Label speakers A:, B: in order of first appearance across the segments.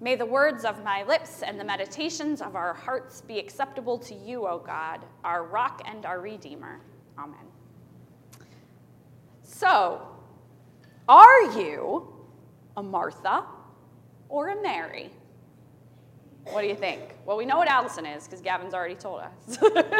A: May the words of my lips and the meditations of our hearts be acceptable to you, O God, our rock and our redeemer. Amen. So, are you a Martha or a Mary? What do you think? Well, we know what Allison is because Gavin's already told us.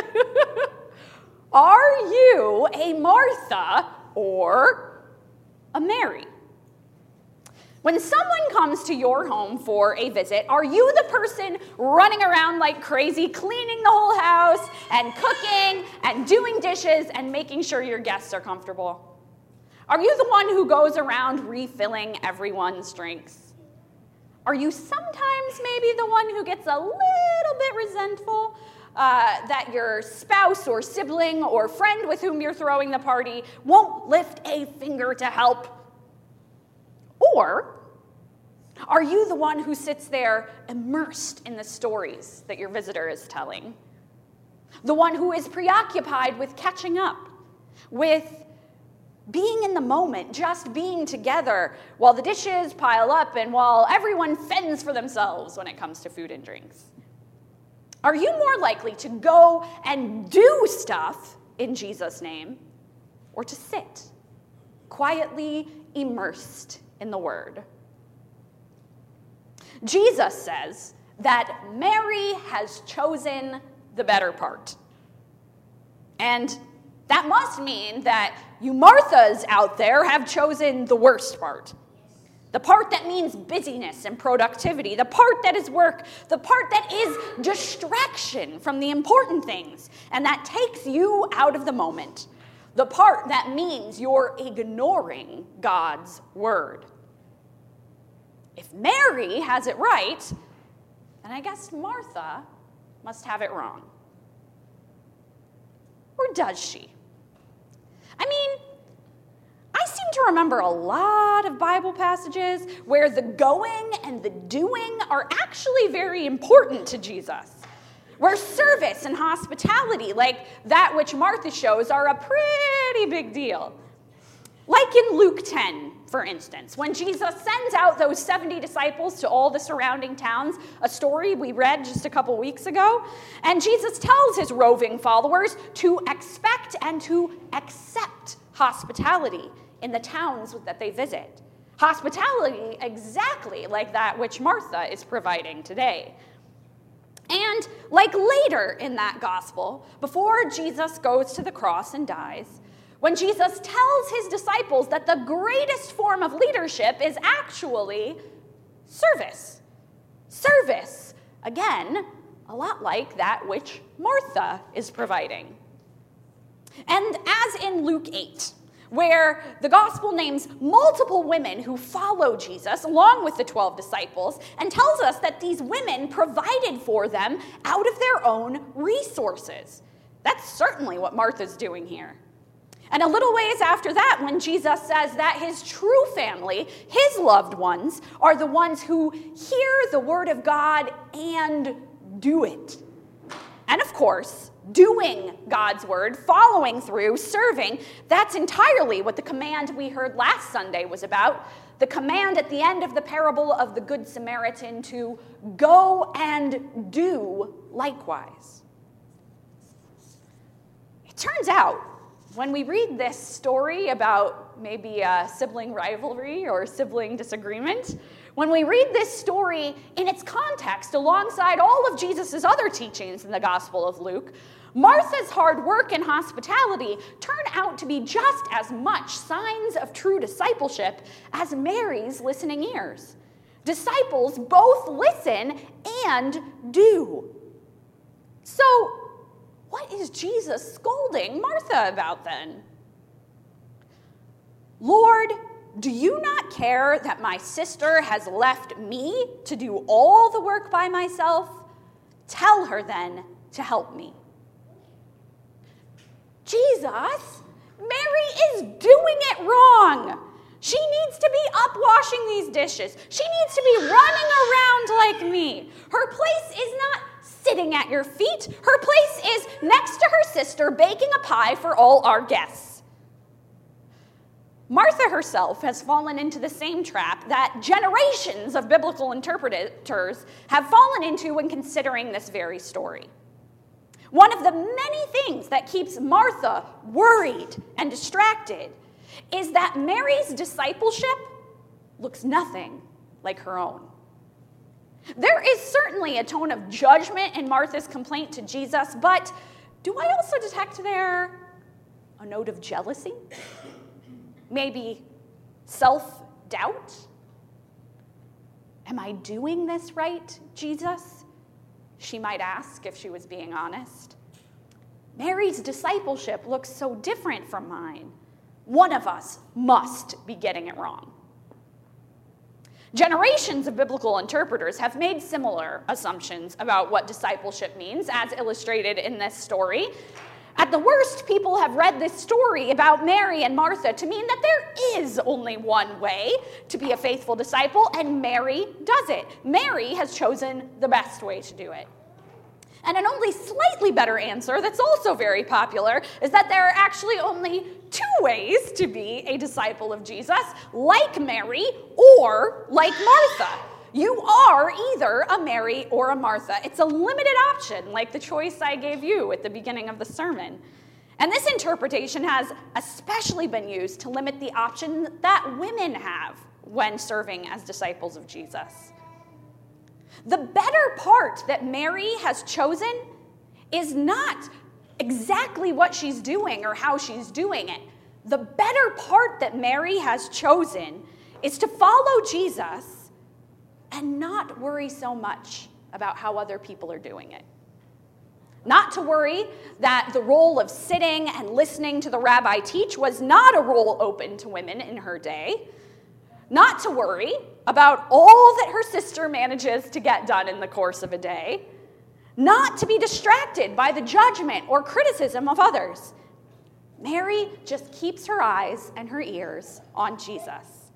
A: Are you a Martha or a Mary? When someone comes to your home for a visit, are you the person running around like crazy, cleaning the whole house and cooking and doing dishes and making sure your guests are comfortable? Are you the one who goes around refilling everyone's drinks? Are you sometimes maybe the one who gets a little bit resentful that your spouse or sibling or friend with whom you're throwing the party won't lift a finger to help? Or are you the one who sits there immersed in the stories that your visitor is telling? The one who is preoccupied with catching up, with being in the moment, just being together while the dishes pile up and while everyone fends for themselves when it comes to food and drinks? Are you more likely to go and do stuff in Jesus' name or to sit quietly immersed in the Word? Jesus says that Mary has chosen the better part. And that must mean that you Marthas out there have chosen the worst part. The part that means busyness and productivity, the part that is work, the part that is distraction from the important things, and that takes you out of the moment. The part that means you're ignoring God's word. If Mary has it right, then I guess Martha must have it wrong. Or does she? I mean, I seem to remember a lot of Bible passages where the going and the doing are actually very important to Jesus, where service and hospitality, like that which Martha shows, are a pretty big deal. Like in Luke 10, for instance, when Jesus sends out those 70 disciples to all the surrounding towns, a story we read just a couple weeks ago, and Jesus tells his roving followers to expect and to accept hospitality in the towns that they visit. Hospitality exactly like that which Martha is providing today. And like later in that gospel, before Jesus goes to the cross and dies, when Jesus tells his disciples that the greatest form of leadership is actually service. Service, again, a lot like that which Martha is providing. And as in Luke 8, where the gospel names multiple women who follow Jesus along with the 12 disciples and tells us that these women provided for them out of their own resources. That's certainly what Martha's doing here. And a little ways after that, when Jesus says that his true family, his loved ones, are the ones who hear the word of God and do it. And of course, doing God's word, following through, serving, that's entirely what the command we heard last Sunday was about. The command at the end of the parable of the Good Samaritan to go and do likewise. It turns out, when we read this story about maybe a sibling rivalry or sibling disagreement, when we read this story in its context alongside all of Jesus' other teachings in the Gospel of Luke, Martha's hard work and hospitality turn out to be just as much signs of true discipleship as Mary's listening ears. Disciples both listen and do. So, what is Jesus scolding Martha about then? Lord, do you not care that my sister has left me to do all the work by myself? Tell her then to help me. Jesus, Mary is doing it wrong. She needs to be up washing these dishes. She needs to be running around like me. Her place is not sitting at your feet. Her place is next to her sister baking a pie for all our guests. Martha herself has fallen into the same trap that generations of biblical interpreters have fallen into when considering this very story. One of the many things that keeps Martha worried and distracted is that Mary's discipleship looks nothing like her own. There is certainly a tone of judgment in Martha's complaint to Jesus, but do I also detect there a note of jealousy? Maybe self-doubt? Am I doing this right, Jesus? She might ask if she was being honest. Mary's discipleship looks so different from mine. One of us must be getting it wrong. Generations of biblical interpreters have made similar assumptions about what discipleship means, as illustrated in this story. At the worst, people have read this story about Mary and Martha to mean that there is only one way to be a faithful disciple, and Mary does it. Mary has chosen the best way to do it. And an only slightly better answer that's also very popular is that there are actually only two ways to be a disciple of Jesus, like Mary or like Martha. You are either a Mary or a Martha. It's a limited option, like the choice I gave you at the beginning of the sermon. And this interpretation has especially been used to limit the option that women have when serving as disciples of Jesus. The better part that Mary has chosen is not exactly what she's doing or how she's doing it. The better part that Mary has chosen is to follow Jesus and not worry so much about how other people are doing it. Not to worry that the role of sitting and listening to the rabbi teach was not a role open to women in her day. Not to worry about all that her sister manages to get done in the course of a day. Not to be distracted by the judgment or criticism of others. Mary just keeps her eyes and her ears on Jesus.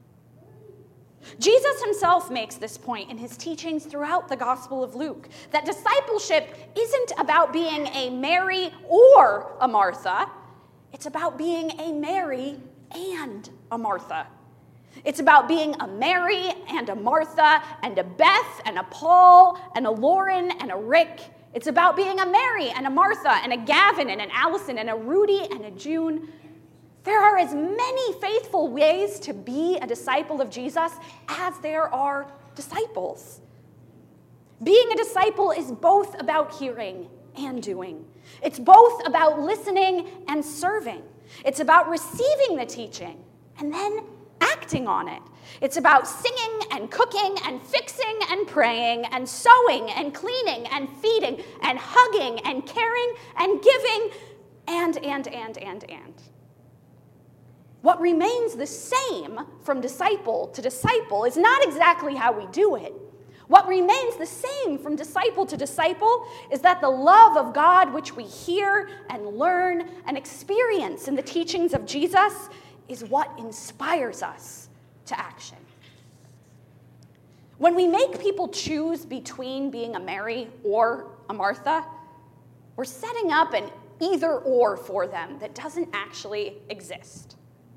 A: Jesus himself makes this point in his teachings throughout the Gospel of Luke, that discipleship isn't about being a Mary or a Martha. It's about being a Mary and a Martha. It's about being a Mary and a Martha and a Beth and a Paul and a Lauren and a Rick. It's about being a Mary and a Martha and a Gavin and an Allison and a Rudy and a June. There are as many faithful ways to be a disciple of Jesus as there are disciples. Being a disciple is both about hearing and doing. It's both about listening and serving. It's about receiving the teaching and then acting on it. It's about singing and cooking and fixing and praying and sewing and cleaning and feeding and hugging and caring and giving and. What remains the same from disciple to disciple is not exactly how we do it. What remains the same from disciple to disciple is that the love of God, which we hear and learn and experience in the teachings of Jesus, is what inspires us to action. When we make people choose between being a Mary or a Martha, we're setting up an either-or for them that doesn't actually exist.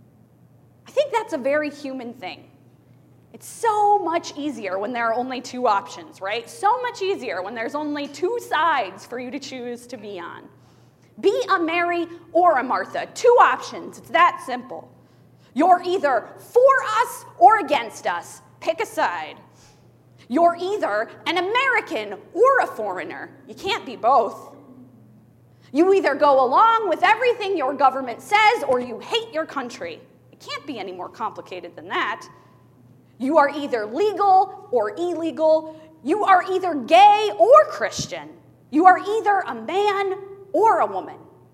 A: I think that's a very human thing. It's so much easier when there are only two options, right? So much easier when there's only two sides for you to choose to be on. Be a Mary or a Martha. Two options. It's that simple. You're either for us or against us. Pick a side. You're either an American or a foreigner. You can't be both. You either go along with everything your government says or you hate your country. It can't be any more complicated than that. You are either legal or illegal. You are either gay or Christian. You are either a man or a woman.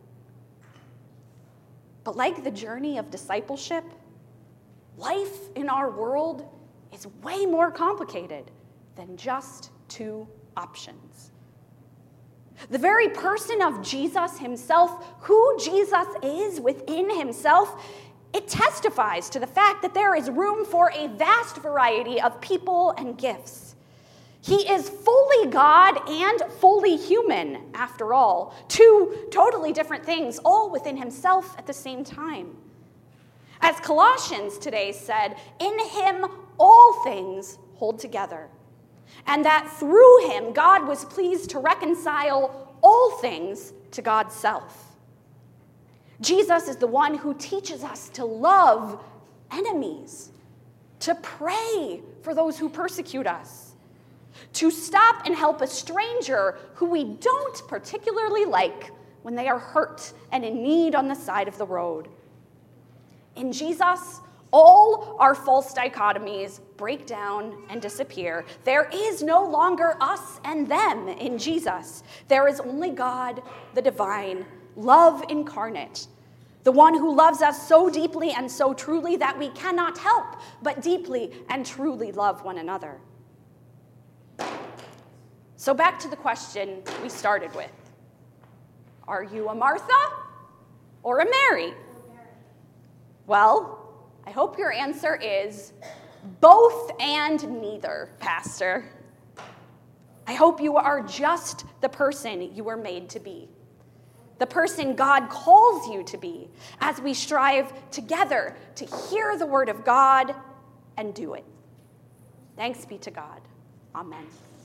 A: But like the journey of discipleship, life in our world is way more complicated than just two options. The very person of Jesus himself, who Jesus is within himself, it testifies to the fact that there is room for a vast variety of people and gifts. He is fully God and fully human, after all. Two totally different things, all within himself at the same time. As Colossians today said, in him all things hold together, and that through him God was pleased to reconcile all things to God's self. Jesus is the one who teaches us to love enemies, to pray for those who persecute us, to stop and help a stranger who we don't particularly like when they are hurt and in need on the side of the road. In Jesus, all our false dichotomies break down and disappear. There is no longer us and them in Jesus. There is only God, the divine, love incarnate, the one who loves us so deeply and so truly that we cannot help but deeply and truly love one another. So back to the question we started with. Are you a Martha or a Mary? Well, I hope your answer is both and neither, Pastor. I hope you are just the person you were made to be, the person God calls you to be, as we strive together to hear the word of God and do it. Thanks be to God. Amen.